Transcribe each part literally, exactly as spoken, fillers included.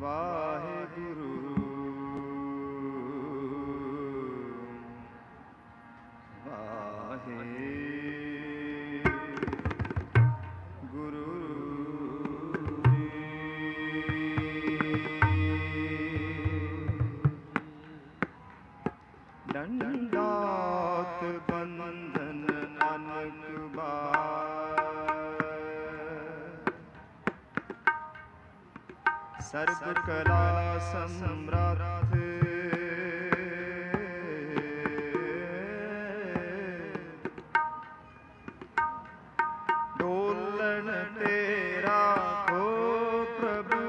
वाहेगुरु दंडात बंधन अनक बार सर्व कला सम्राट डोलन तेरा हो प्रभु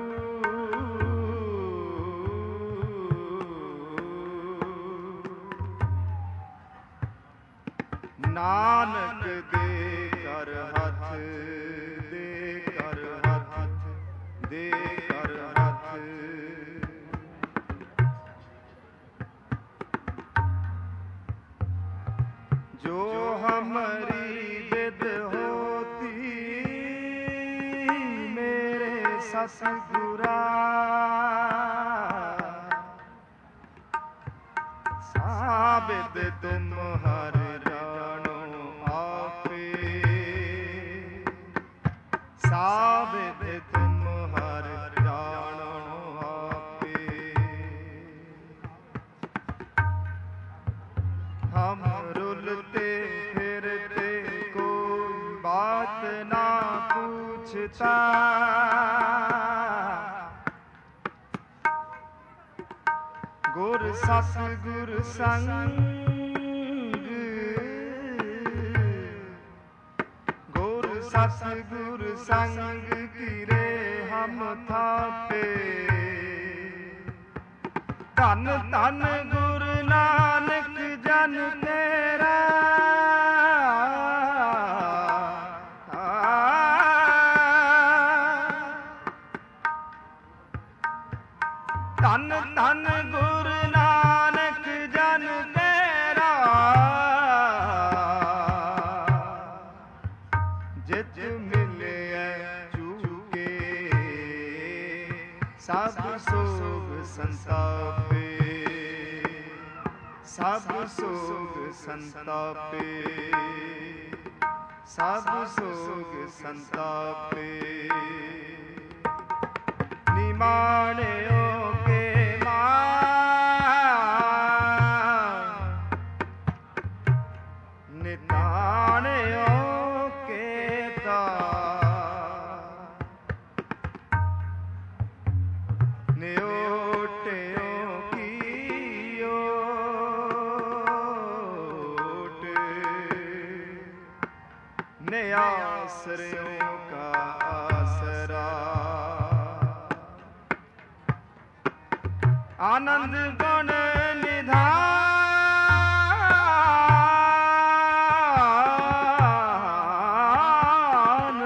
नानक दे कर हाथ दे कर हाथ दे कर हाथ जो हमारी विद होती मेरे सतगुरा साबित तुम हर साबित तुम हर जानो आपे हम रुलते फिरते कोई बात ना पूछता गुर सतगुर संग सतगुर संग गिरे हम थापे धन धन गुरु नानक जन तेरा धन धन गुरु नानक जन तेरा जित मिले चूके सब सोग संतापे सब सोग संतापे सब सोग संतापे निमाणे के मान निताणे आश्रयों का आसरा आनंद गुण निधान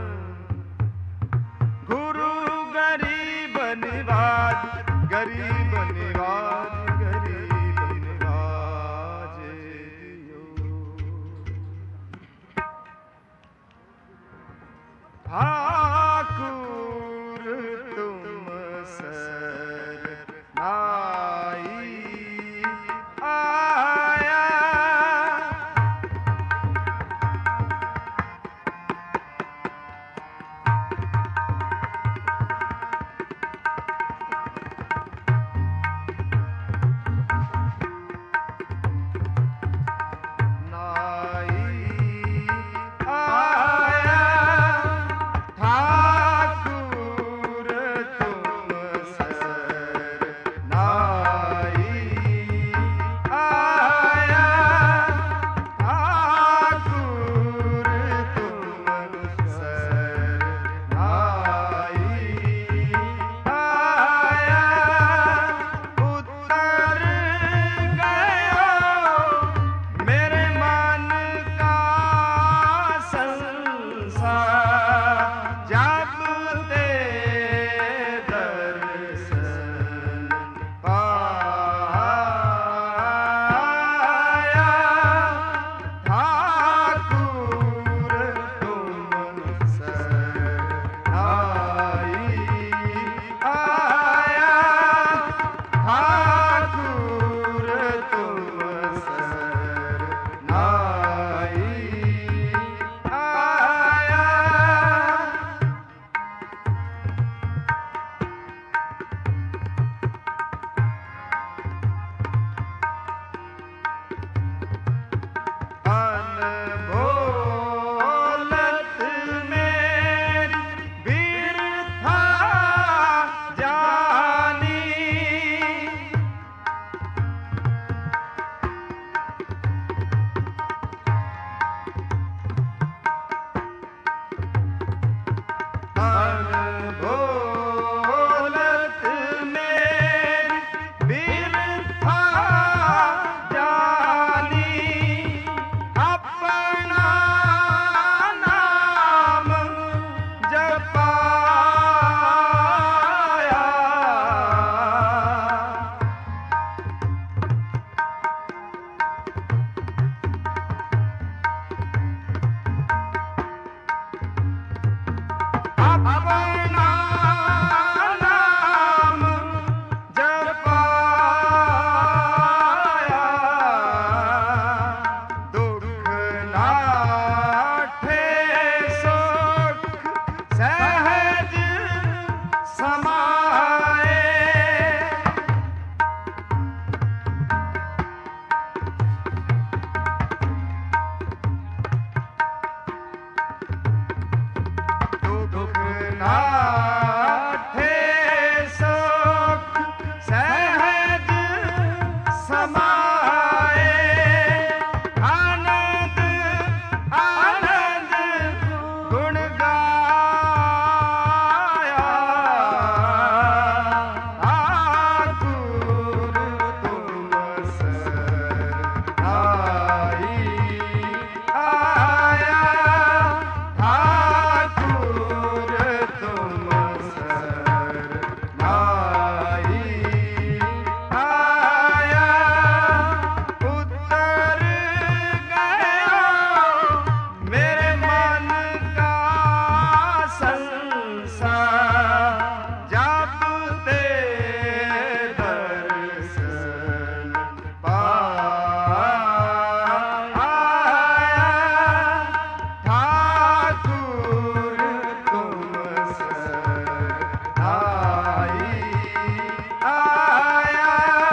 गुरु गरीब निवाज गरीब निवाज गरीब निवाज ठाकुर तुम सरनाई आया अनभोलत में बिरथा जानी अपना नाम जपाया अपना नाम जपाया दुख लाठे सुख सहज समाए दुख नाठे सुख सहज समाए आनंद आनंद गुण गाया ठाकुर तुम सरनाई आया ठाकुर तुम सरनाई आया उतर गया मेरे मन का संसार जब ते दर्शन पाया ठाकुर तुम सरनाई आया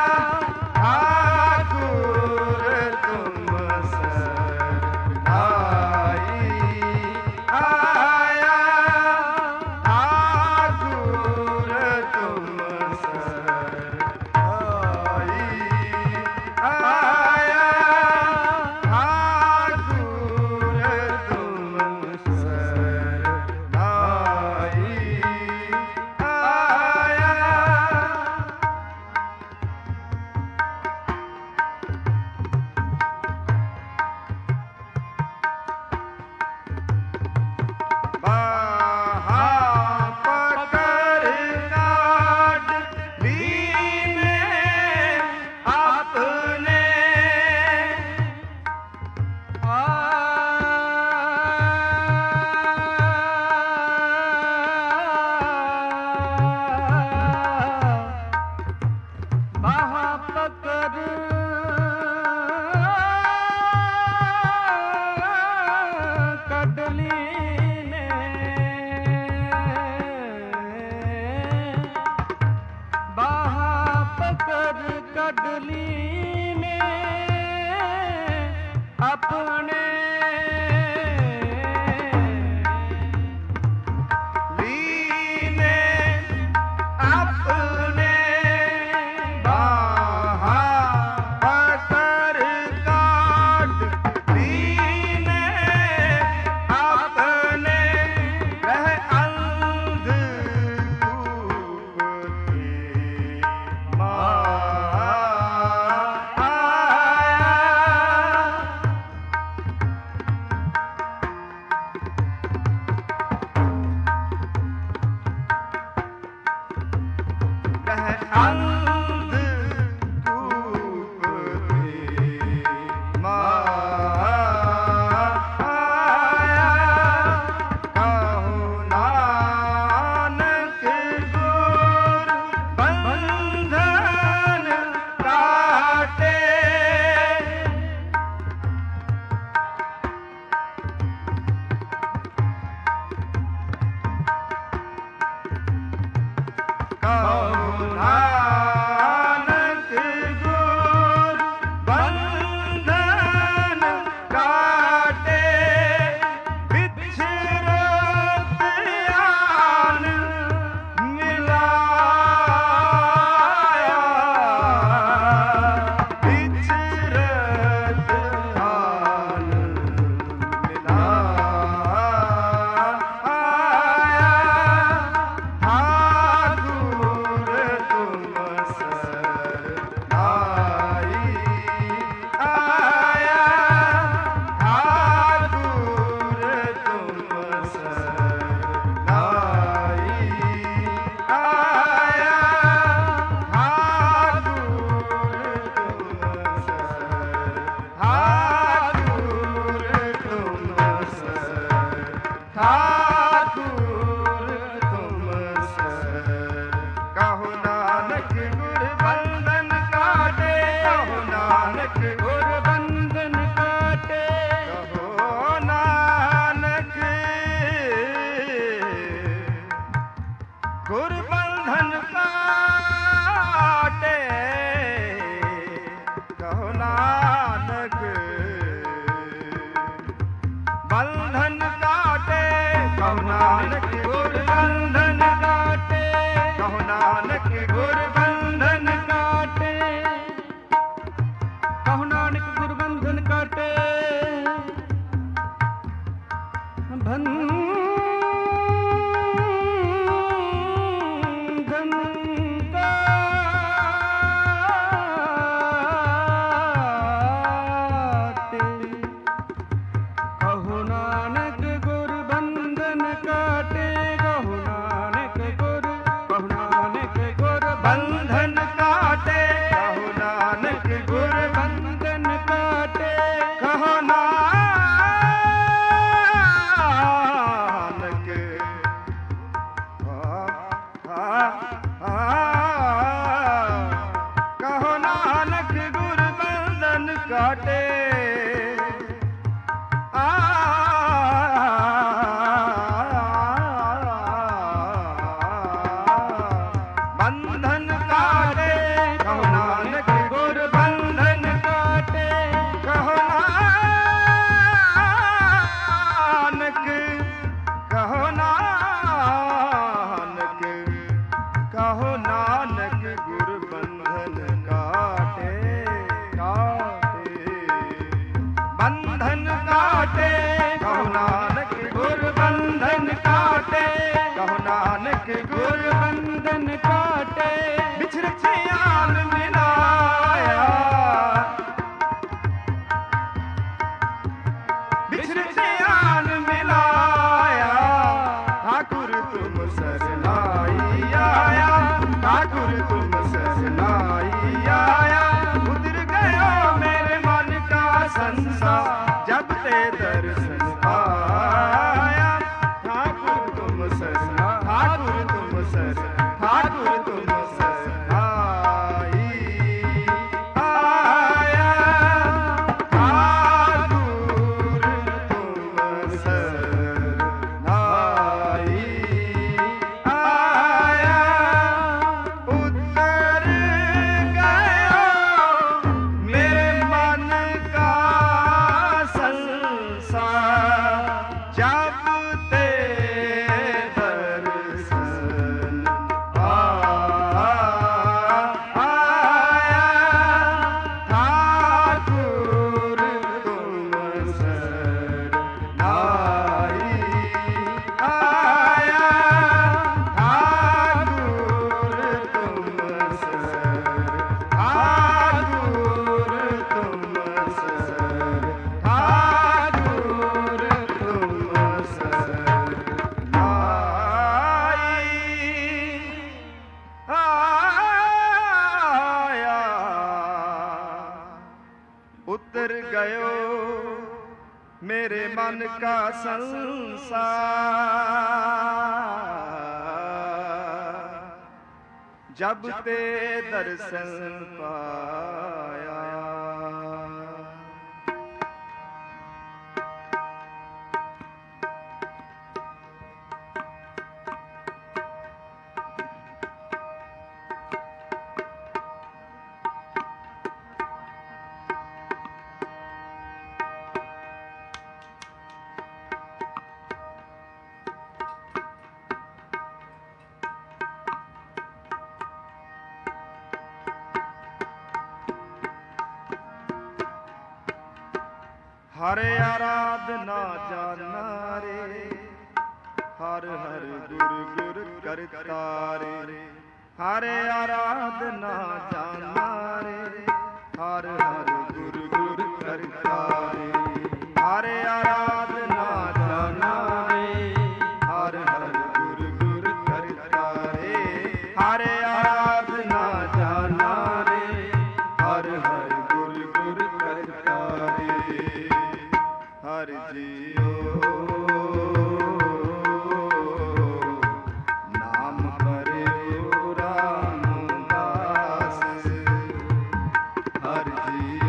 ठाकुर तुम सरनाई आया ठाकुर तुम सरनाई आया ठाकुर तुम आया बंधन काटे, कहो नानक गुर बंधन काटे, कहो नानक गुर बंधन काटे। बंधन काटे, कहो नानक गुर बंधन काटे, कहो नानक गुर, कहो नानक गुर बंधन काटे, कहो नानक गुर बंधन काटे। कहो नानक आ, आ, आ, कहो नानक गुर बंधन काटे। आ, बंधन काटे, कहो नानक गुर बंधन काटे, कहो नानक, कहो नानक, कहो नानक गुर बंधन काटे, काटे, बंधन काटे, कहो नानक गुर बंधन काटे, कहो नानक गुर बंधन काटे। बिछड़ छियाल मिलाया, बिछड़ छियाल मिलाया, ठाकुर तुम सरनाई आया, ठाकुर तुम सरनाई आया। उतर गयो मेरे मन का संसार, जब ते दर्शन आया, ठाकुर तुम सरना, ठाकुर तुम सर, ठाकुर तुम सरनाई आया, ठाकुर तुम सरनाई आया। उतर गयो मेरे मन का संसार, जब ते दर्शन आया, ठाकुर तुम सरनाई आया, ठाकुर तुम सर, ठाकुर तुम सर, ठाकुर तुम सरनाई आया। उतर गयो मेरे मन का संसार, जब ते दर्शन पाया। हर आराधना जाना रे, हर हर गुर गुर करता रे, हर आराधना जाना रे, हर हर गुर गुर करता रे, हर आराधना जाना रे, हर हर गुर गुर करता रे, हर आराधना जाना रे, हर हर गुर गुर करता रे। हर जियो नाम करे रामदास, हर जियो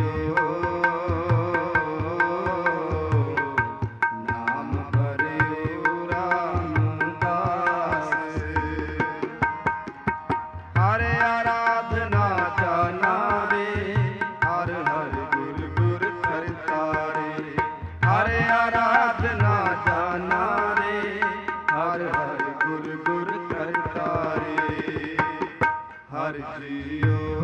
ਗੁਰ ਗੁਰ ਕਰਤਾਰੇ। ਹਰਿ ਜੀਓ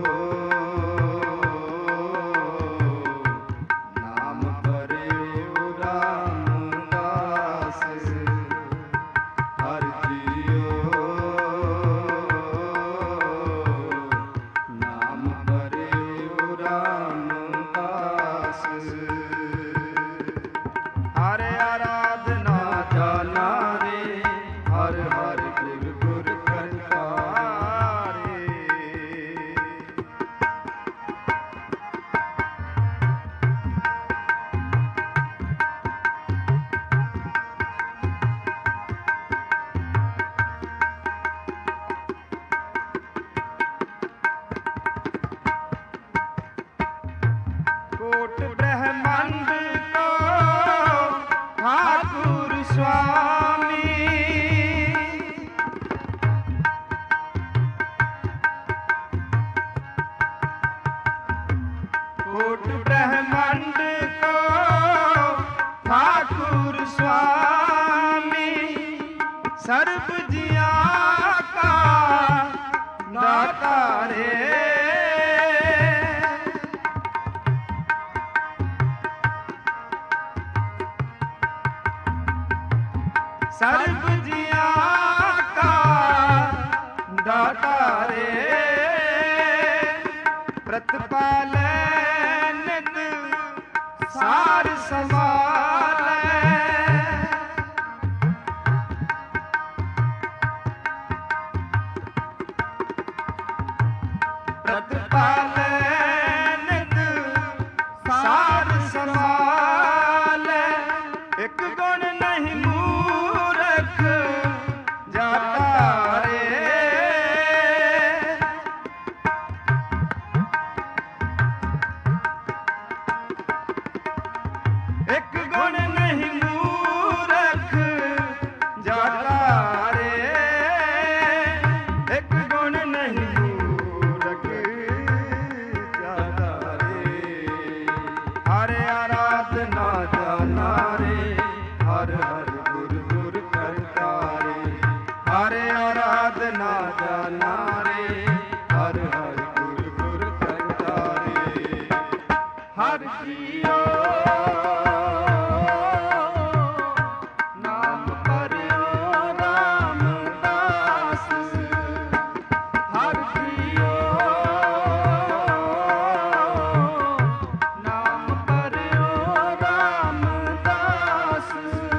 ਨਾਮ ਭਰਿਓ ਰਾਮਦਾਸ। ਹਰਿ ਜੀਓ ਨਾਮ ਭਰਿਓ ਰਾਮਦਾਸ। ਹਰਿ ਆਰਾਧਨਾ ਜਾਨਾ ਰੇ, ਹਰਿ ਹਰਿ ਗੁਰ ਗੁਰ ਕਰਤਾਰੇ। ਕੋਟ ਬ੍ਰਹਮੰਡ ਕੋ ਠਾਕੁਰ ਸੁਆਮੀ। ਕੋਟ ਬ੍ਰਹਮੰਡ ਕੋ ਠਾਕੁਰ ਸੁਆਮੀ। ਸਰਬ ਜੀਆਂ ਕਾ ਦਾਤਾ ਰੇ। ਸਰਬ ਜੀਆਂ ਕਾ ਦਾਤਾ ਰੇ। ਪ੍ਰਤਪਾਲੈ ਨਿਤ ਸਾਰ ਸੰਭਾਲੈ। ਪ੍ਰਤਪਾਲੈ ਨਿਤ ਸਾਰ ਸੰਭਾਲੈ। ਇੱਕ ਗੁਣ ਨਹੀਂ ਮੂਰਖ ਜਾਤਾ ਰੇ। ਇੱਕ ਗੁਣ ਨਹੀਂ ਮੂਰਖ ਜਾਤਾ ਰੇ। ਇੱਕ ਗੁਣ ਨਹੀਂ ਮੂਰਖ ਜਾਤਾ ਰੇ। ਹਰਿ ਆਰਾਧਨਾ ਜਾਨਾ ਰੇ, ਹਰਿ ਹਰਿ ਗੁਰ ਗੁਰ ਕਰਤਾਰੇ। ਹਰਿ ਆਰਾਧਨਾ ਜਾਨਾ ਰੇ, ਹਰਿ ਹਰਿ ਗੁਰ ਗੁਰ ਕਰਤਾਰੇ। ਹਰਿ ਜੀਓ ਨਾਮ ਭਰਿਓ ਰਾਮਦਾਸ। ਹਰਿ ਜੀਓ ਨਾਮ ਭਰਿਓ ਰਾਮਦਾਸ।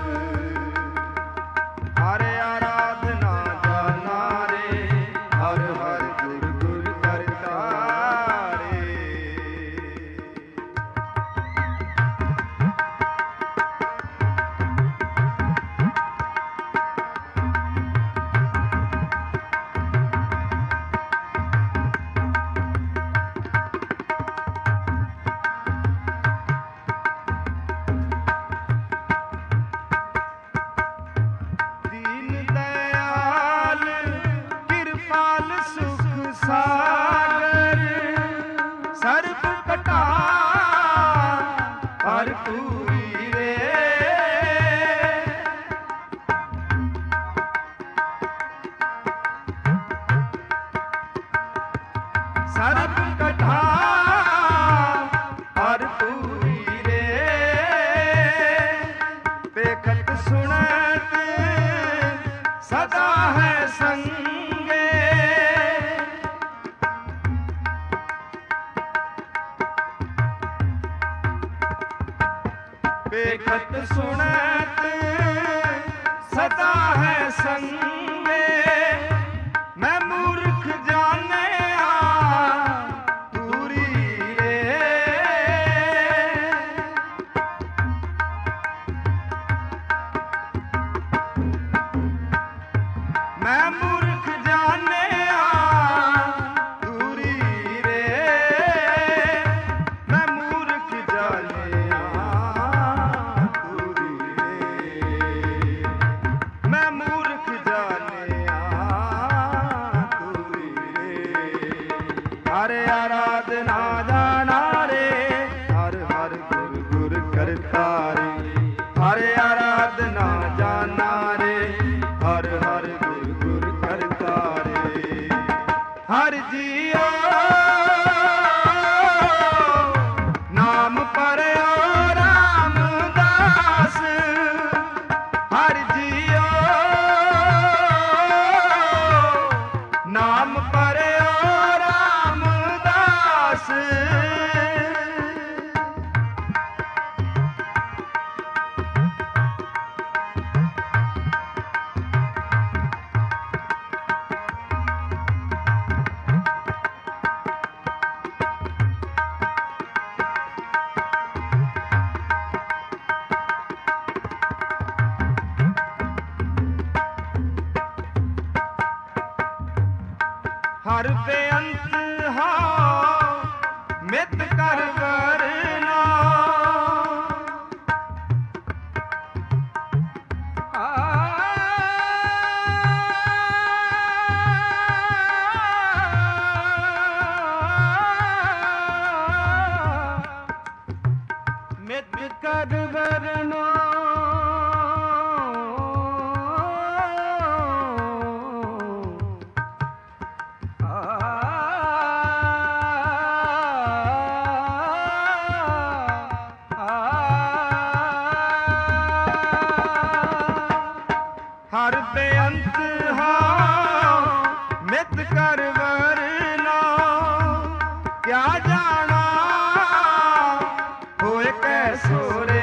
ਹਰਿ ਆਰਾਧਨਾ ਜਾਨਾ ਰੇ, ਹਰਿ ਹਰਿ ਗੁਰ ਗੁਰ ਕਰਤਾਰੇ। ਦੀਨ ਦਇਆਲ ਕਿਰਪਾਲ ਸੁਖ ਸਾਗਰ। ਸਰਬ ਘਟਾ ਭਰਪੂਰੀ ਰੇ। ਸਰਬ ਘਟਾ ਭਰਪੂਰੀ ਰੇ। ਵੇਖਤ ਸੁਣਤ ਸਦਾ ਹੈ ਸੰਗੇ। ਵੇਖਤ ਸੁਣਤ ਸਦਾ ਹੈ ਸੰਗੇ। ਮੈਂ ਮੂਰਖ ਜਾਣਿਆ ਦੂਰੀ ਰੇ। ਮੈਂ ਮੂਰਖ ਜਾਣਿਆ ਦੂਰੀ ਰੇ। ਮੈਂ ਮੂਰਖ ਜਾਣਿਆ ਦੂਰੀ ਰੇ। ਮੈਂ ਮੂਰਖ ਜਾਣਿਆ ਦੂਰੀ ਰੇ। ਹਰਿ ਆਰਾਧਨਾ ਜਾਨਾ ਰੇ, ਹਰਿ ਹਰਿ ਗੁਰ ਗੁਰ ਕਰਤਾਰੇ। ਹਰਿ ਆਰਾਧਨਾ ਜਾਨਾ ਰੇ, ਹਰਿ ਹਰਿ ਗੁਰ ਹਰ ਬੇਅੰਤ ਹਾਂ ਮਿਤ ਕਰ ਵਰਨਾ ਮਿਤ ਕਰ ਵਰਨਾ ਹਰ ਬੇਅੰਤ ਹਾਂ ਮਿਤ ਕਰ ਵਰਨਾ ਕਿਆ ਜਾਣਾ ਹੋਏ ਕੈਸੋ ਰੇ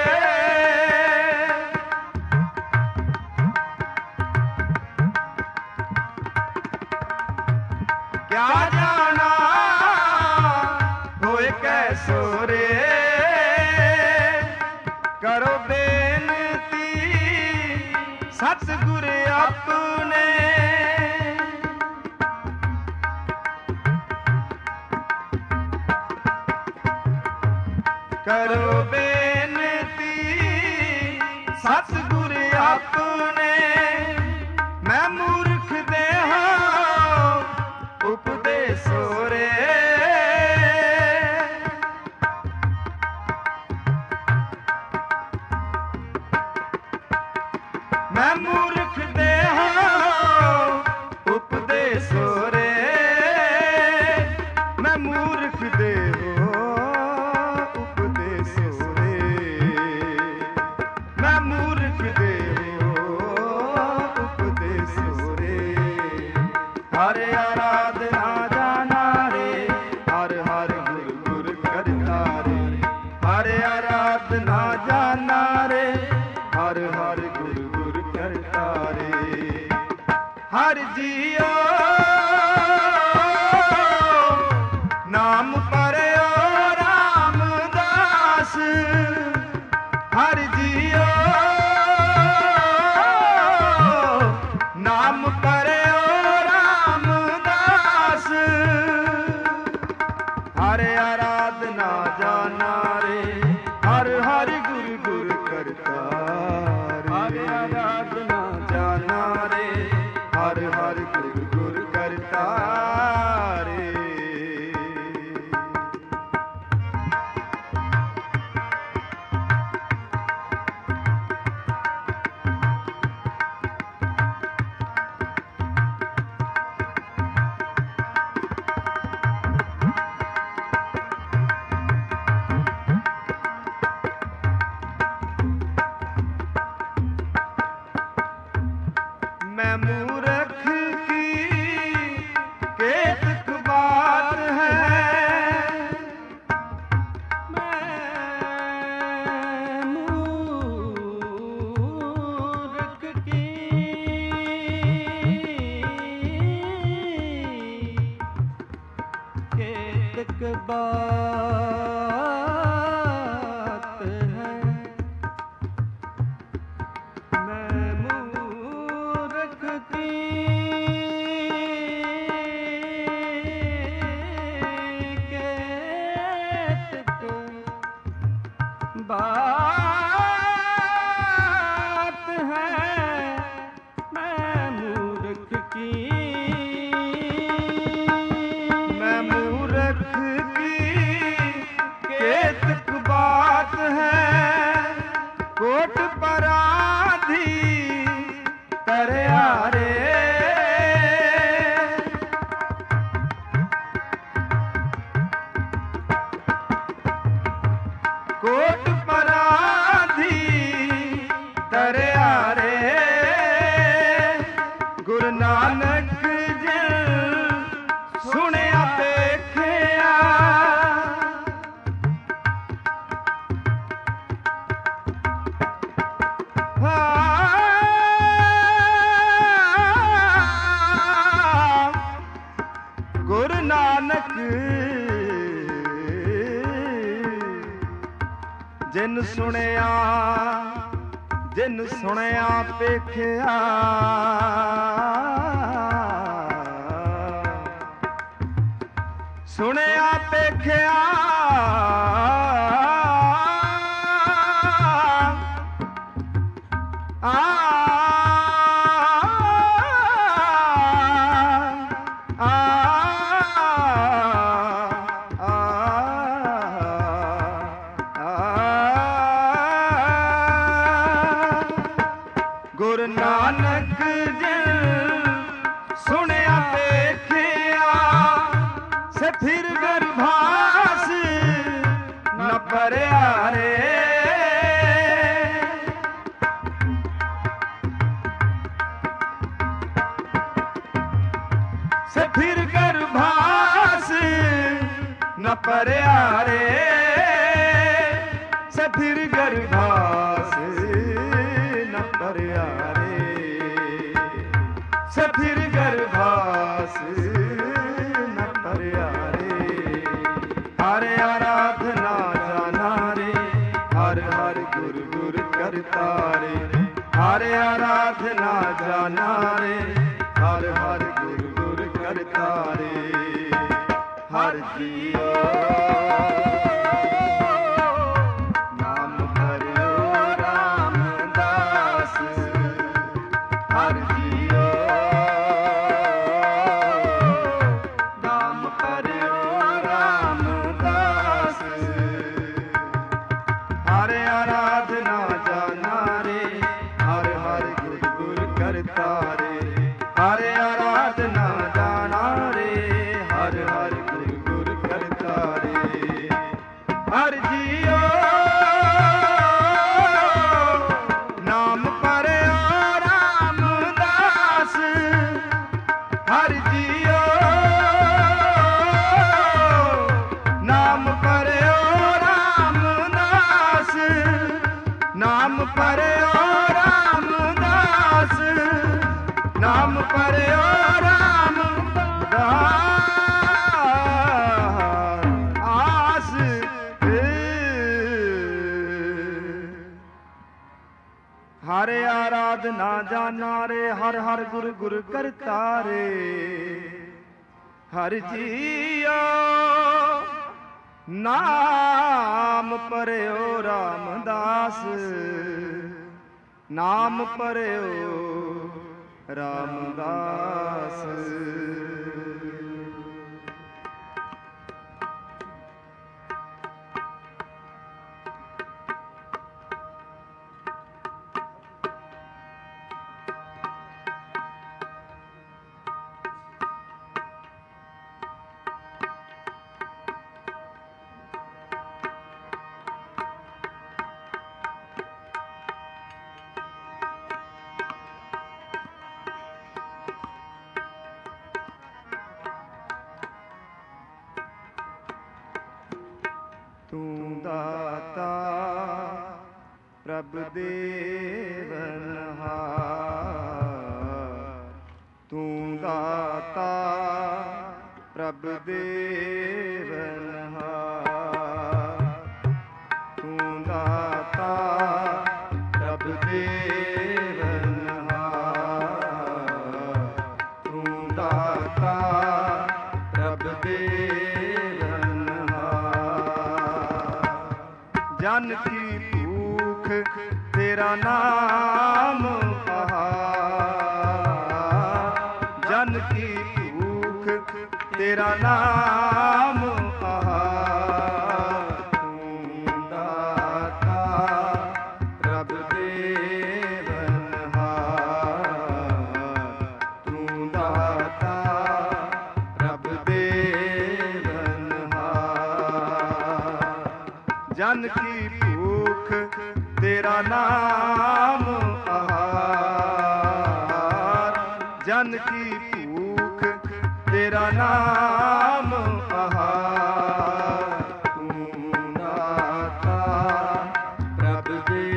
ਕਿਆ ਜਾਣਾ ਹੋਏ ਕੈਸੋ ਰੇ ਕਰੋ ਬੇਨਤੀ ਸਤਿਗੁਰ ਆਪਣੇ ਕਰੋ ਬੇਨਤੀ ਸਤਿਗੁਰ ਆਪਣੇ ਮੈਂ ਮੂਰਖ ਦੇਹਾ ਉਪਦੇਸੋ ਰੇ ਮੈਂ ਮੂਰਖ ਦੇਹਾ ਉਪਦੇਸੋ ਰੇ ਮੈਂ ਮੂਰਖ ਦੇਹੋ ਉਪਦੇਸੋ ਰੇ ਮੈਂ ਮੂਰਖ ਦੇਹੋ ਉਪਦੇਸੋ ਰੇ ਹਰ ਆਰਾਧਨਾ ਜਾਣਾ ਰੇ ਹਰ ਹਰ ਗੁਰ ਗੁਰ ਕਰਤਾ ਰੇ ਹਰ ਆਰਾਧਨਾ ਜਾਣਾ ਰੇ ਹਰ ਹਰ ਗੁਰ ਗੁਰ ਕਰਤਾ ਰੇ ਹਰ ਜੀਓ ਨਾਮ ਪਰਿਓ ਰਾਮਦਾਸ ਹਰ ਜੀਓ ਨਾਮ ਪਰਿਓ ਰਾਮਦਾਸ ਹਰ ਆਰਾਧਨਾ ਜਾਣਾ ਰੇ ਹਰ ਹਰ ਗੁਰ ਗੁਰ ਕਰਤਾ ਰੇ ਹਰ ਆਰਾਧਨਾ ਜਾਣਾ ਰੇ ਹਰ ਹਰ ਗੁਰ ਗੁਰ ਕਰਤਾ ਰੇ मैं मूर्ख की केतक बात है मैं मूर्ख की केतक बात है मैं मूर्ख की केतक बात है मैं मूर्ख की मैं मूर्ख की केतक बात है कोट पराधी तरया रे कोट पराधी तरया रे गुरु नानक जी सुनिया देखिया गुरु नानक जिन सुनिया जिन सुनिया पेखिया से फिर गर्भास न परियारे, से फिर गर्भास न परियारे, से फिर गर्भास न परियारे। हर आराधना जाना रे, हर हर गुर गुर करता रे, हर आराधना जाना रे, हर हर गुर गुर करता रे। हर जियो नाम करो रामदास, हर जियो नाम करो रामदास। हर आराधना जाना रे, हर हर गुर गुर करता रे, हर आराधना जाना रे, हर हर गुर गुर करता रे। हर जियो नाम पर रामदास, हर जियो नाम पर रामदास, नाम पर रामदास, नाम पर रामदास। हर आराधना जाना रे, हर हर गुर गुर करता रे। हर जियो नाम परयो रामदास, नाम परयो रामदास। तू दाता प्रभ देवनहार, तू दाता प्रभ देवनहार, तू दाता प्रभ देवनहार, तू दाता प्रभ देवनहार। जन की भूख तेरा नाम आहार, जन की भूख तेरा नाम आहार। तू दाता प्रभ देवनहार, तू दाता प्रभ देवनहार। जन की भूख तेरा नाम आहार, जन की भूख तेरा नाम आहार। तू दाता प्रभ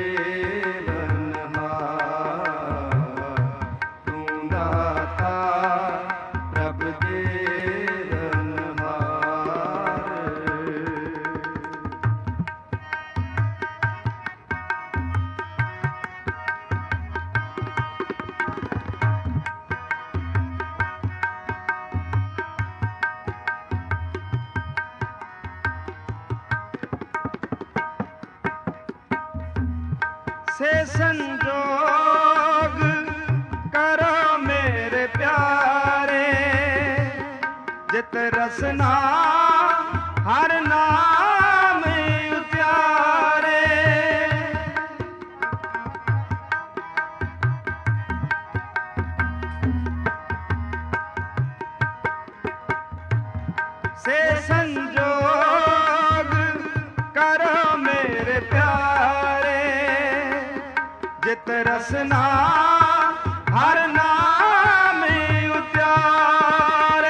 देवनहार, तू दाता प्रभ देवनहार। से संजोग करो मेरे प्यारे, जित रसना हर नाम उचारे। से संजोग करो मेरे प्यारे, जित रसना हर नाम उचारे।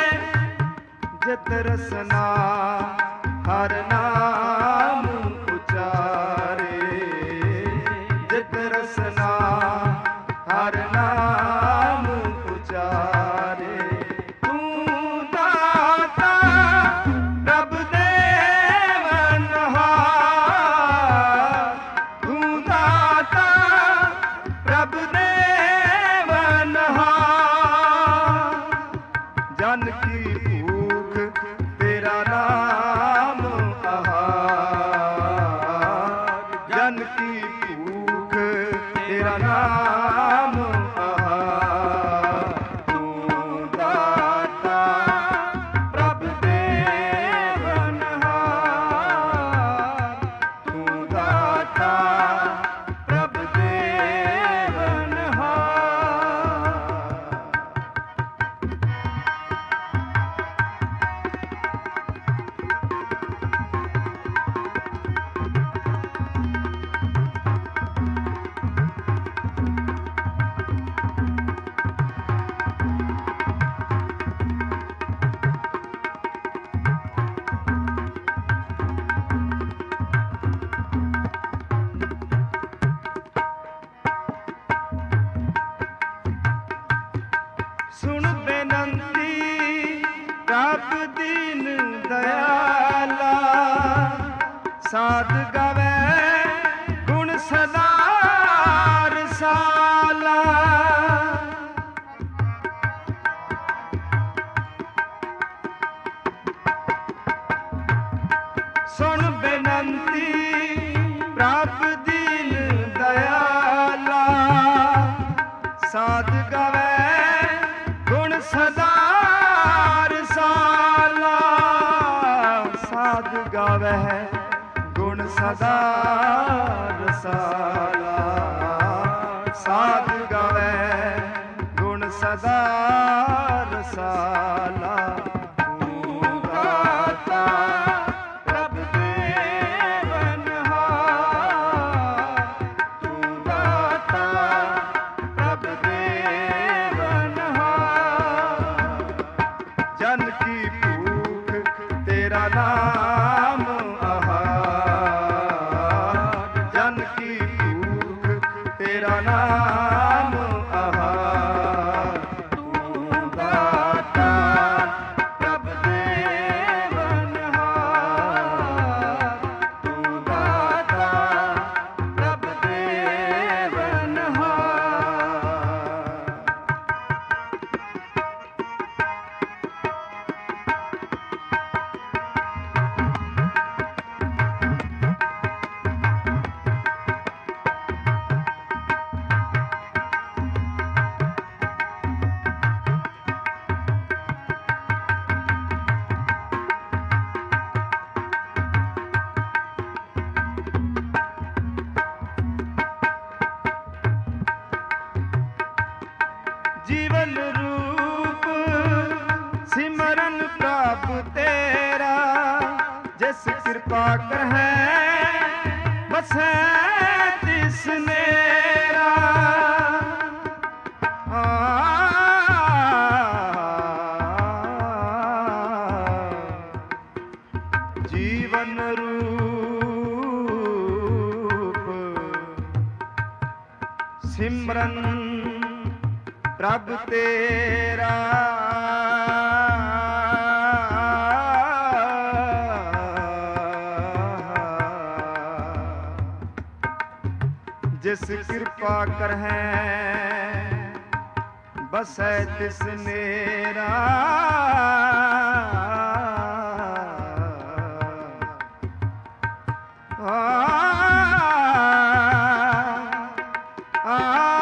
ਰਸਨਾ ਹਰ ਨਾਮ ਉਚਾਰੇ, ਜਿਤ ਰਸਨਾ ਹਰ ਨਾਮ ਉਚਾਰੇ। ਤੂੰ ਦਾਤਾ ਪ੍ਰਭ ਦੇਵਨਹਾਰ, ਤੂੰ ਦਾਤਾ ਪ੍ਰਭ ਦੇਵਨਹਾਰ। ਜਨ ਕੀ ਭੂਖ ਤੇਰਾ ਨਾਮ ਆਹਾਰ, ਜਨ ਕੀ ਭੂਖ ਤੇਰਾ ਨਾਮ ਆਹਾਰ। ਤੂੰ ਦਾਤਾ ਪ੍ਰਭ ਦੇਵਨਹਾਰ, ਤੂੰ ਦਾਤਾ ਪ੍ਰਭ ਦੇਵਨਹਾਰ। ਸੁਣ ਬੇਨੰਤੀ ਪ੍ਰਭ ਦੀਨ ਦਇਆਲਾ, ਸਾਧ ਗਾਵੇ ਗੁਣ ਸਦਾ ਰਸਾਲਾ। ਸੁਣ ਬੇਨੰਤੀ ਪ੍ਰਭ ਦੀਨ ਦਇਆਲਾ, ਸਾਧ ਗਾਵੇ ਗੁਣ ਸਦਾ ਰਸਾਲਾ। ਸਾਧ ਗਾਵੇ ਗੁਣ ਸਦਾ ਰਸਾਲਾ, ਸਾਧ ਗਾਵੇ ਗੁਣ ਸਦਾ ਰਸਾਲਾ। ਤੂੰ ਦਾਤਾ ਪ੍ਰਭ ਦੇਵਨਹਾਰ, ਤੂੰ ਦਾਤਾ ਪ੍ਰਭ ਦੇਵਨਹਾਰ। ਜਨ ਕੀ ਭੂਖ ਤੇਰਾ ਨਾਮ ਆਹਾਰ, ਜਨ ਕੀ ਭੂਖ ਤੇਰਾ ਨਾਮ ਆਹਾਰ। ਤੂੰ ਦਾਤਾ ਪ੍ਰਭ ਦੇਵਨਹਾਰ, ਤੂੰ ਦਾਤਾ ਪ੍ਰਭ ਦੇਵਨਹਾਰ। ਜੀਵਨ ਰੂਪ ਸਿਮਰਨ ਪ੍ਰਭ ਤੇਰਾ, ਜਿਸ ਕਿਰਪਾ ਕਰਹਿ ਵਸੈ ਤਿਸ ਨੇਰਾ। ਆ ਜੀਵਨ ਰੂਪ ਸਿਮਰਨ ਪ੍ਰਭ ਤੇਰਾ, ਜਿਸ ਕਿਰਪਾ ਕਰਹਿ ਬਸੈ ਤਿਸ ਨੇਰਾ। ਆ ਆ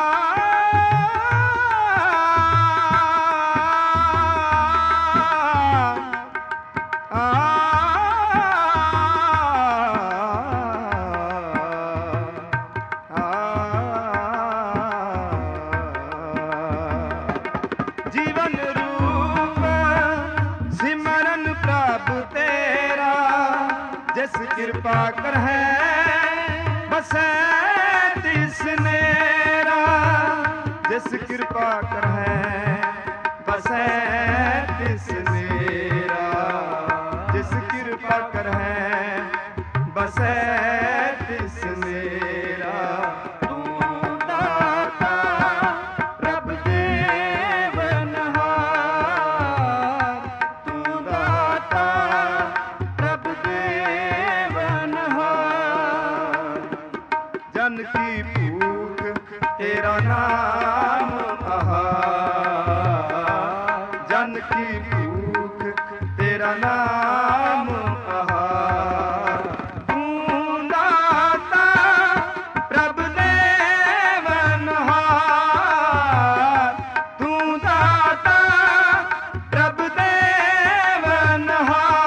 ਜੀਵਨ ਰੂਪ ਸਿਮਰਨ ਪ੍ਰਭ ਤੇਰਾ, ਜਿਸ ਕਿਰਪਾ ਕਰਹਿ ਬਸੈ ਤਿਸ ਨੇਰਾ। ਜਿਸ ਕਿਰਪਾ ਕਰਹਿ ਬਸੈ ਤਿਸ ਨੇਰਾ। जन की भूख तेरा नाम आहार। तू दाता प्रभु देवनहार, तू दाता प्रभु देवनहार।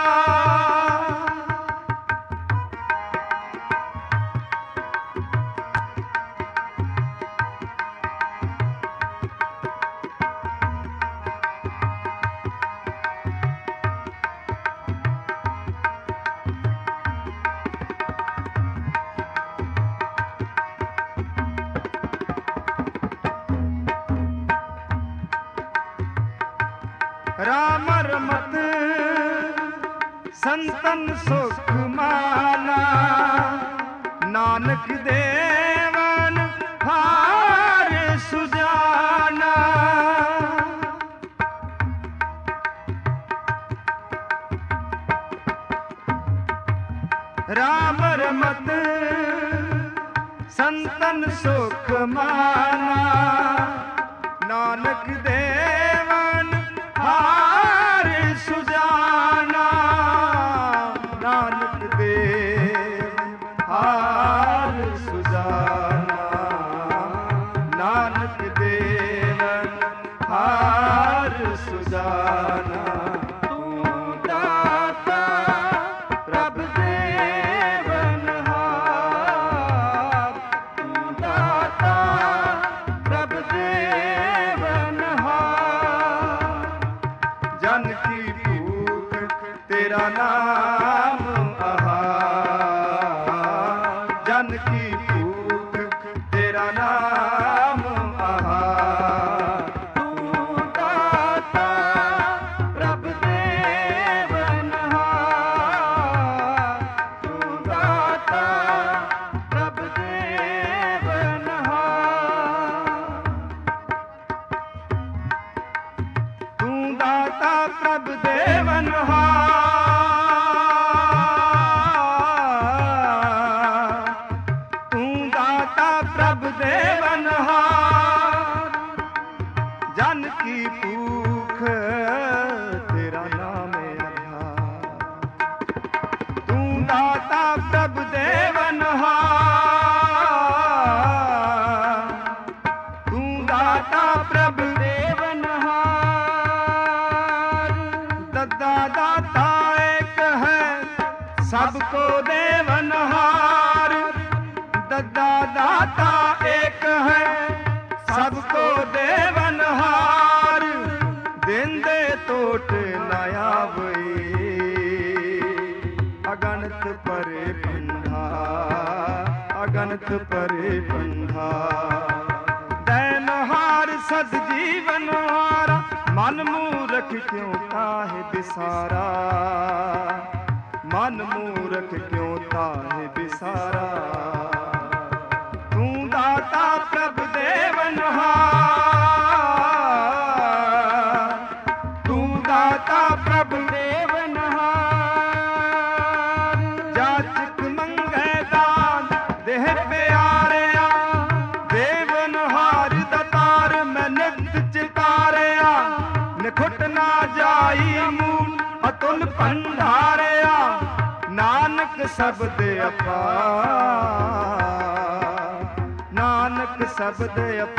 राम रमत संतन सुख माना, नानक देवन हार सुजाना। राम रमत संतन सुख माना, नानक देवन हार सुजाना। नानक देव हार सुजाना, नानक देवन हार सुजाना। तू दाता प्रभु देवनहार, तू दाता प्रभु देवनहार। जन की भूख तेरा नाम आहार, जन की भूख तेरा नाम आहार। तू दाता प्रभु देवनहार, तू दाता प्रभु देवनहार। तू दाता प्रभु देवनहार, तू दाता प्रभु देवनहार। जन की भूख तेरा नाम आधार। तू दाता प्रभु देवनहार, तू दाता प्रभु देवनहार। दद्दा दाता एक है सबको देवनहार, दद्दा दाता एक है सबको देवनहार। देंदे टोट नया वही, अगणित परे भंडार, अगणित परे भंडार। दैनहार सद जीवन हारा, मन मूरख क्यों ताहे बिसारा, मन मूरख क्यों ताहे बिसारा। तू दाता प्रभु देवनहार, तू दाता प्रभु देवनहार। जाचक मंगे दान देह प्यारिया, देवनहार दतार मैं नित चितारिया। निखुट ना जाई मूल अतुल भंडारिया, नानक शब्द अपार, नानक शब्द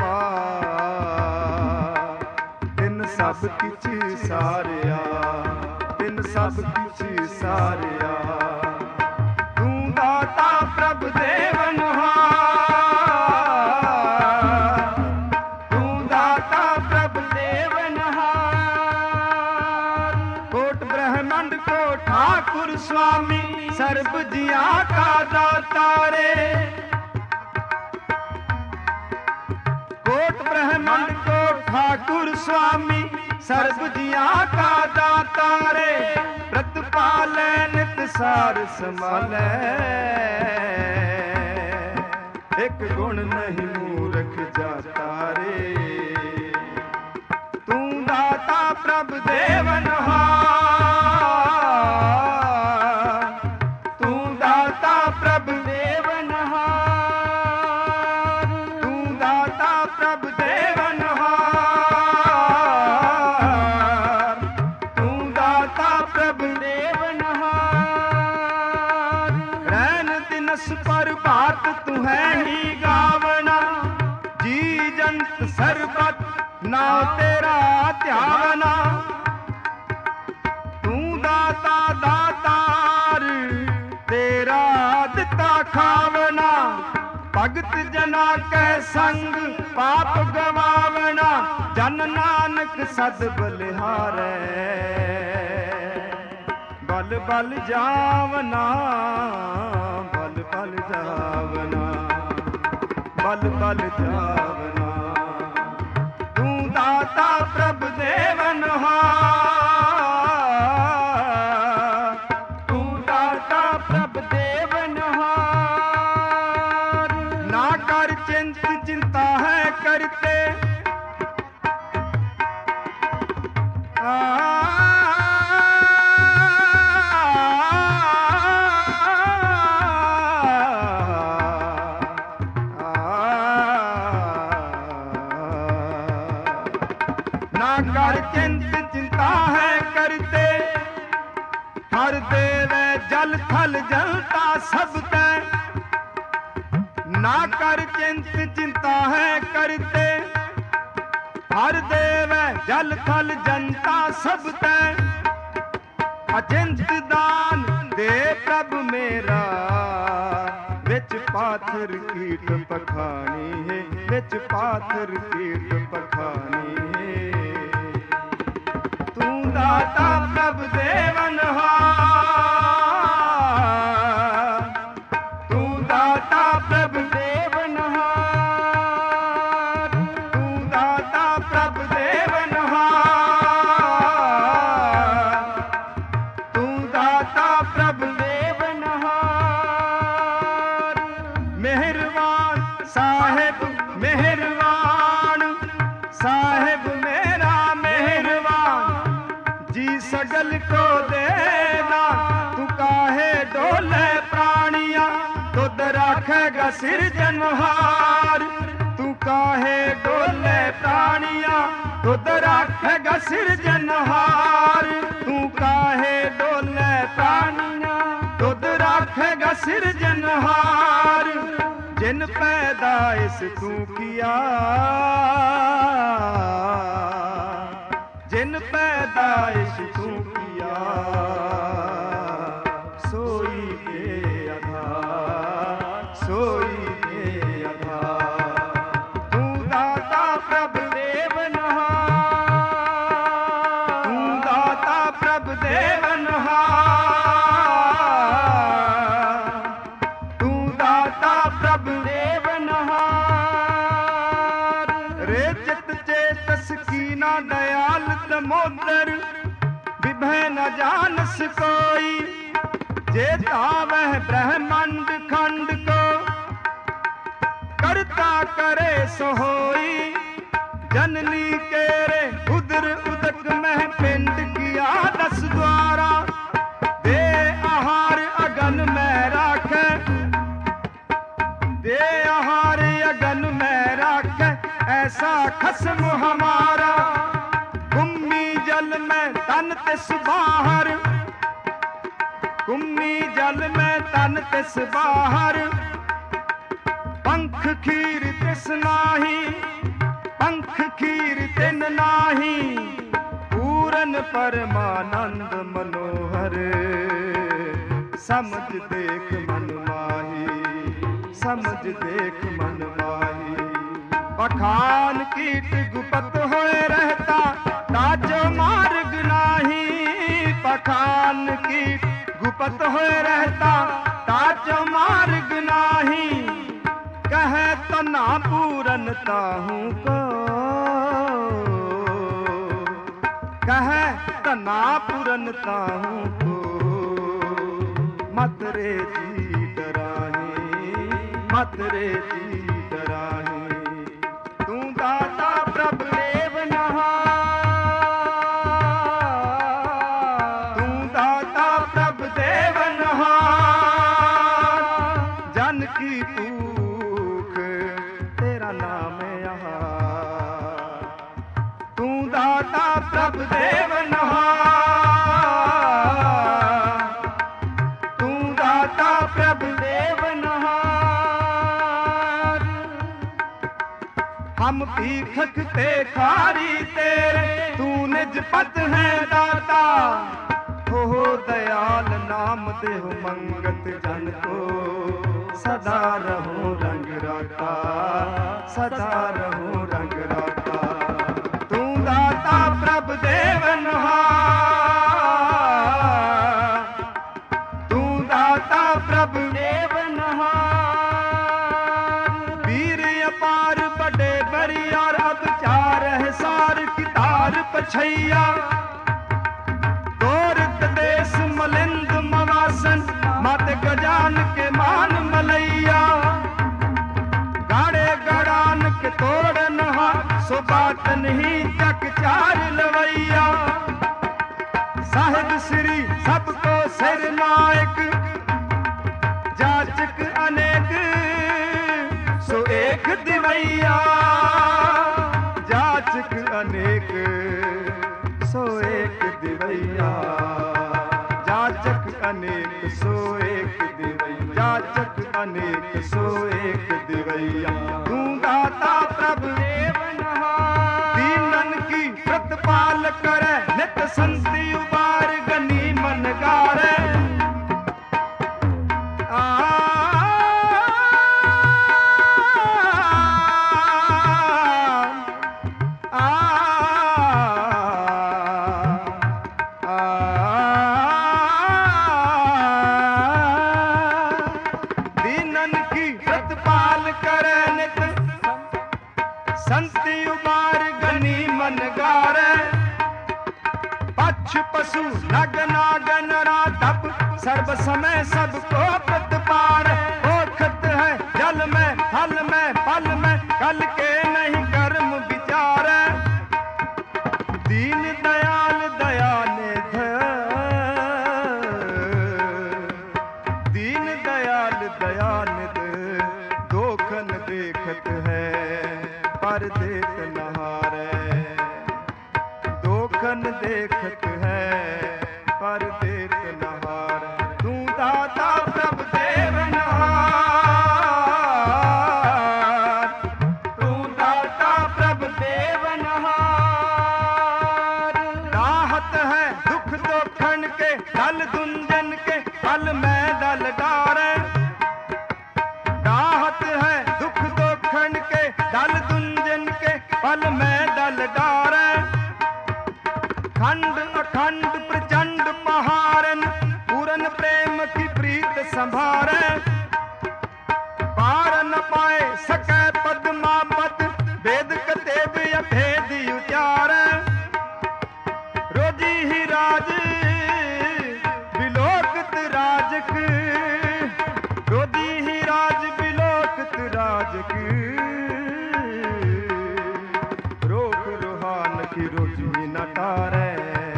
अपार। तिन सब किछ सारिया, तिन सब किछ सारिया। तू दाता प्रभु देवनहार, तू दाता प्रभु देवनहार। कोट ब्रह्मांड को ठाकुर स्वामी, सर्ब जिया का दाता रे। कोट ब्रह्मांड को ठाकुर स्वामी, सर्ब जिया का दाता रे। प्रतिपाले नित सार संभाले, एक गुण नहीं मूरख जाता रे। तू दाता प्रभु देवनहार, तू दाता प्रभु देवनहार, तू दाता प्रभु देवनहार। भावना, तू दाता दातार तेरा दिता खावना, भगत जना के संग पाप गवावना, जन नानक सद बलिहारै, बल बल जावना, बल बल जावना, बल बल जावना, तू दाता प्रभ देवनहार, तू दाता प्रभ देवनहार, ना कर चिंत चिंता है करते, आ कर चिंत चिंता है करते, हर देवे जल थल जलता सब तै, ना कर चिंत चिंता है करते, हर देवे जल थल जनता सब तै, अचिंत दान दे प्रभु मेरा, विच पाथर कीट पखानी है, विच पाथर कीट पखानी है, दाता प्रभ देवनहार, तू दाता प्रभ देवनहार, तू दाता प्रभ देवनहार, तू दाता प्रभ देवनहार, मेहरबान साहिब मेहरबान, साहिब मेरा मेहरबान, जी सगल को देना, तू काहे डोले प्राणिया, तुद राखेगा सिरजनहार, तू काहे डोले प्राणिया, तुद राखेगा सिरजनहार, तू काहे डोले प्राणिया, तुद राखेगा सिरजनहार, जिन पैदाइश तू किया, जिन पैदाइश तू किया, सोई के आधार, सोई के आधार, तू दाता प्रभ देवनहार, तू दाता प्रभ देवनहार, तू दाता प्रभ देवनहार, रे चित चेतस कीना दयाल मोदर विभय न जानस कोई, जेता वह ब्रह्मांड खंड को करता करे सोहोई, जननी के रे उदर उदक में पिंड किया दस द्वारा, दे आहार अगन में राखे, दे आहार अगन में राखे, ऐसा खसम हमारा, कुम्मी जल में तन तिस बाहर, कुम्मी जल में तन तिस बाहर, पंख खीर तिस नाही, पंख खीर तिन नाही, पूरन परमानंद मनोहर, समझ देख मन माही, समझ देख मन माही, पखान कीट गुपत होए रहता, ताजो मार्ग नाही, पखान कीट गुपत होए रहता, ताजो मार्ग नाही, कहे तो ना पूरनता हूँ को, कहे तो ना पूरनता हूँ को, मत रे जी डराही, मत रे जी डराही, तू दाता प्रभ देवनहार, तू दाता प्रभ देवनहार, जन की भूख तेरा नाम यहाँ, तू दाता प्रभ देवनहार, तू दाता प्रभ देवनहार, हम भीखक पे खारी तेरे, तू पद है दाता, हो दयाल नाम देहो मंगत जन को, सदा रहो रंग राता, सदा रहो रंग राता। तू दाता प्रभु देवनहार, तू दाता प्रभु देवनहार। वीर अपार बड़े बरियार, अब चार है सार की तार पछैया। तोरत देश मलिंद मवासन, मत गजान के मान मलैया। गाड़े गड़ान के तोड़न हाथ, सो बात नहीं चक चार लवैया। साहिब श्री सबको सिर नायक, जाचक अनेक सो एक दिवैया। जाचक अनेक सो एक दिवैया, जाचक अनेक सो एक दिवैया, जाचक अनेक सो एक दिवैया। तू दाता प्रभु देवनहार, दीनन की प्रतिपाल करे, नित संति उबार गनी मन गारे। आ संति उबार गनी मन गारे। पक्ष पशु नग नागन रातप, सर्व समय सबको प्रतिपार। ओखत है जल में फल में पल में, कल के नहीं कर्म विचार। दीन दयाल दयानिध, दीन दयाल दयानिध, दोखन देखत है पर देख नहारे। दोखन देखत है पर देख नहारे। तू दाता प्रभु देवनहार, तू दाता प्रभु देवनहार। राहत है दुख दोखन के, दल दुंजन के फल में दल डारे। राहत है दुख दोखन के, दल दुंजन के फल में दल डारे। खंड अखंड प्रचंड पहारन, पूरन प्रेम की प्रीत संभारे। पार न पाए सके पद्मा पद, वेद कतेब अभेद उचारे। रोजी ही राज बिलोकत राजक, रोजी ही राज बिलोकत राजक। रोक रूहान की रोजी न टारे,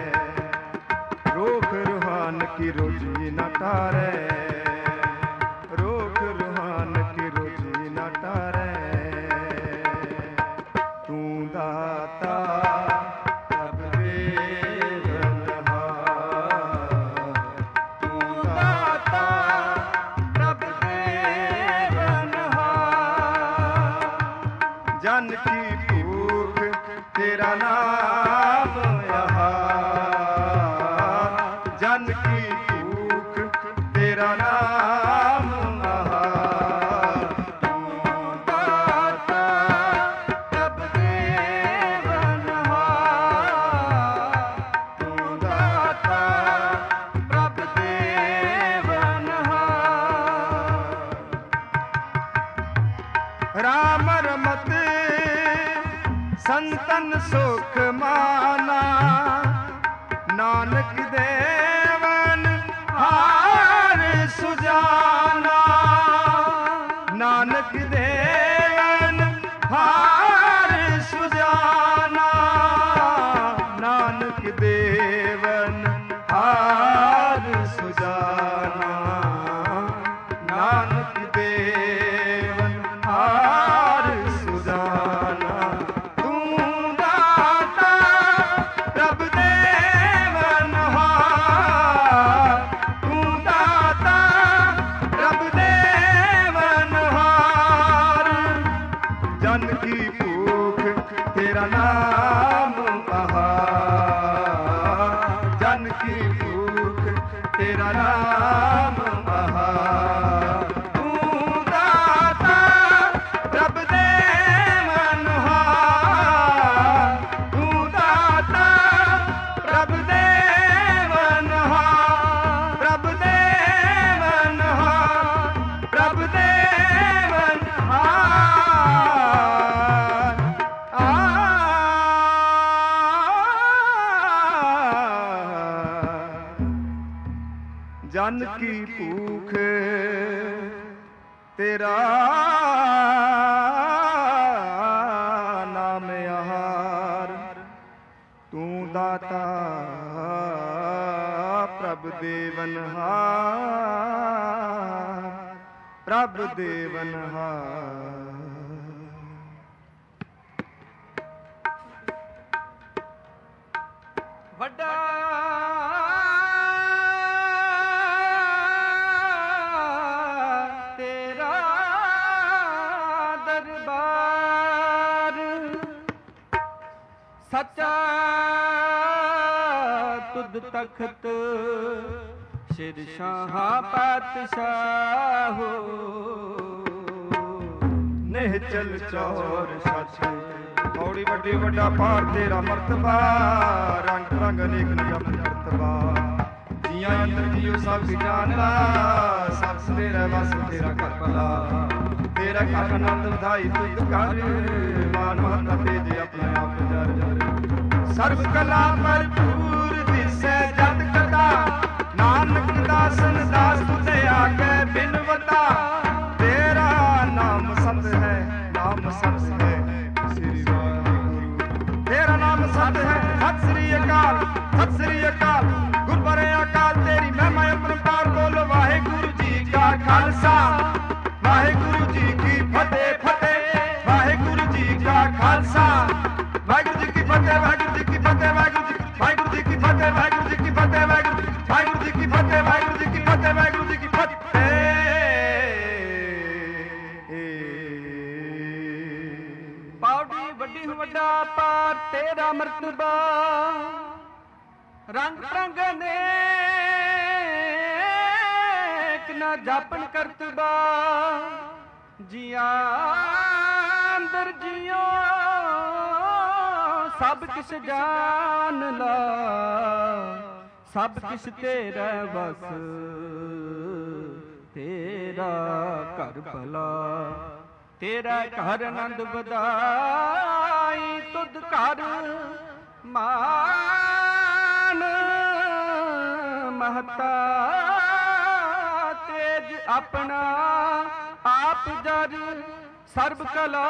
रोक रूहान की रोजी न टारे, रोक रूहान की रोजी न टारे। तू दाता प्रभु देवनहार, तू दाता प्रभु देवनहार। जन की भूख तेरा नाम आहार, जन की भूख तेरा नाम आहार। तू दाता प्रभु देवनहार, तू दाता प्रभु देवनहार। राम रमत संतन सुख माना, नानक देवन हार सुजाना। नानक देवन हार सुजाना, नानक देवन हार सुजाना। नानक देवन हार सुजाना। तू दाता प्रभु देवनहार, तू दाता प्रभु देवनहार। जन की भूख तेरा नाम आहार, ਜਨ ਕੀ ਭੂਖ ਤੇਰਾ ਨਾਮ ਆਹਾਰ, ਤੂੰ ਦਾਤਾ ਪ੍ਰਭ ਦੇਵਨਹਾਰ, ਪ੍ਰਭ ਦੇਵਨਹਾਰ। ਵੱਡਾ ਤੇਰਾ ਦਰਬਾਰ, ਸੱਚਾ ਤੁਧ ਤਖਤ, ਸ਼ਿਰ ਸ਼ਾਹਾਂ ਪਾਤਸ਼ਾਹੋ, ਨਿਹਚਲ ਚੌਰ ਸੱਚ। ਔੜੀ ਵੱਡੀ ਵੱਡਾ ਪਾਰ ਤੇਰਾ ਮਰਤਬਾ, ਰੰਗ ਰੰਗ ਅਨੇਕ ਨਿਯਮ ਕਰਤਬਾ। ਜੀਆਂ ਅੰਦਰ ਜੀਓ ਸਭ ਜਾਣਦਾ, ਸਭ ਤੇਰਾ ਵਸ ਤੇਰਾ ਕਰ ਭਲਾ। ਤੇਰਾ ਘਰ ਆਨੰਦ ਵਧਾਈ ਤੁਧ ਕਰ, ਮਾਨ ਮਹੱਤਾ ਤੇਜ ਆਪਣੇ ਆਪ ਜਰ ਜਰ। ਸਰਬ ਕਲਾ ਭਰਪੂਰ ਦਿਸੈ ਜਦ ਕਦਾ, ਨਾਨਕ ਦਾਸਨ ਦਾਸ ਤੁਧ ਆਗੇ ਬਿਨਵਤਾ। ਤੇਰਾ ਨਾਮ ਸਤ ਹੈ, ਨਾਮ ਸਤ ਹੈ ਸ੍ਰੀ ਵਾਹਿਗੁਰੂ। ਤੇਰਾ ਨਾਮ ਸਤ ਹੈ, ਸਤਿ ਸ੍ਰੀ ਅਕਾਲ, ਸਤਿ ਸ੍ਰੀ ਅਕਾਲ। ਗੁਰ ਬਰੇ ਅਕਾਲ ਤੇਰੀ ਮਹਿਮਾ ਅਪਰੰਪਾਰ। ਬੋਲੋ ਵਾਹਿਗੁਰੂ ਜੀ ਕਾ ਖਾਲਸਾ, ਵਾਹਿਗੁਰੂ ਜੀ ਕੀ ਫਤਿਹ ਫਤਿਹ। ਵਾਹਿਗੁਰੂ ਜੀ ਕਾ ਖਾਲਸਾ, ਵਾਹਿਗੁਰੂ ਜੀ ਕੀ ਫਤਿਹ, ਵਾਹਿਗੁਰੂ ਜੀ ਕੀ ਫਤਿਹ, ਵਾਹਿਗੁਰੂ ਜੀ ਵਾਹਿਗੁਰੂ ਜੀ ਕੀ ਫਤਿਹ, ਵਾਹਿਗੁਰੂ ਜੀ ਕੀ ਫਤਿਹ, ਵਾਹਿਗੁਰੂ ਵਾਹਿਗੁਰੂ ਜੀ ਕੀ ਫਤਿਹ, ਵਾਹਿਗੁਰੂ ਜੀ ਕੀ ਫਤਿਹ, ਵਾਹਿਗੁਰੂ ਜੀ ਕੀ ਫਤਿਹ। ਪੌੜੀ ਵੱਡੀ ਵੱਡਾ ਪਾਰ ਤੇਰਾ ਮਰਤਬਾ, ਰੰਗ ਰੰਗ ਅਨੇਕ ਨਾ ਜਾਪਨ ਕਰਤਬਾ। ਜੀਆਂ ਅੰਦਰ ਜੀਓ ਸਭ ਕਿਛ ਜਾਣ ਲਾ, ਸਭ ਕਿਛ ਤੇਰਾ ਵਸ, ਤੇਰਾ ਘਰ ਭਲਾ। ਤੇਰਾ ਘਰ ਆਨੰਦ ਵਧਾਈ ਤੁਧ ਘਰ, ਮਾਨ ਮਹਤਾ ਤੇਜ ਆਪਣਾ ਆਪ ਜਰ। ਸਰਬ ਕਲਾ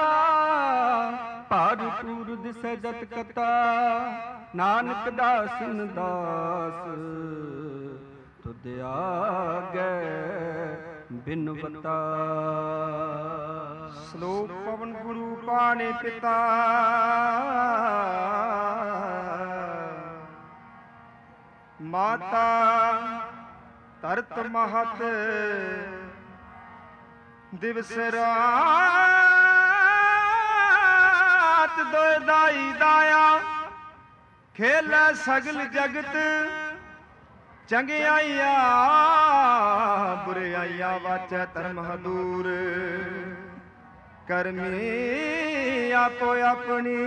ਭਰਪੂਰ ਦਿਸੈ ਜਤ ਕਤਾ, ਨਾਨਕ ਦਾਸਨ ਦਾਸ ਤੁਧ ਆਗੇ ਬਿਨਵਤਾ। ਸ਼ਲੋਕ ਪਵਨ ਗੁਰੂ ਪਾਣੀ ਪਿਤਾ, ਮਾਤਾ ਧਰਤ ਮਹਤ। ਦਿਵਸ ਰਾਤ ਦੋਇ ਦਾਈ ਦਾਇਆ, ਖੇਲੈ ਸਗਲ ਜਗਤ। ਚੰਗਿਆਈਆਂ ਬੁਰਿਆਈਆਂ ਵਾਚੈ ਧਰਮ ਹਦੂਰ। ਕਰਮੀ ਆਪੋ ਆਪਣੀ,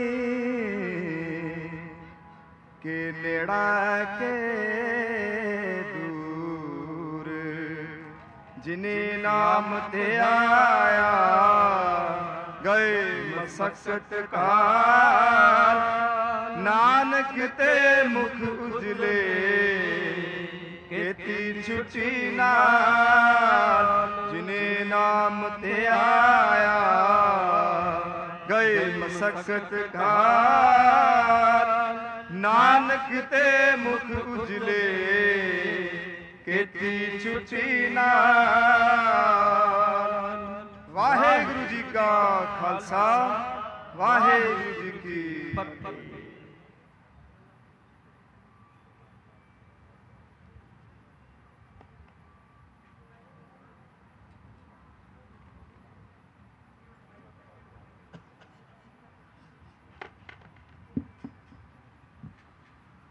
ਕੇ ਨੇੜਾ ਕੇ ਦੂਰ। ਜਿਨੇ ਨਾਮ ਤੇ ਆਇਆ, ਗਏ ਮਸਕਤ ਕਾਲ। ਨਾਨਕ ਤੇ ਮੁਖ ਉਜਲੇ, ਕੀਤੀ ਛੁਟੀ ਨਾਲ। ਜਿਨੇ ਨਾਮ ਤੇ ਆਇਆ, ਗਏ ਮਸਕਤ ਕਾਲ। ਨਾਨਕ ਤੇ ਮੁਖ ਉਜਲੇ, ਕੀਤੀ ਛੁਟੀ ਨਾਲ। ਵਾਹਿਗੁਰੂ ਜੀ ਕਾ ਖਾਲਸਾ, ਵਾਹਿਗੁਰੂ ਜੀ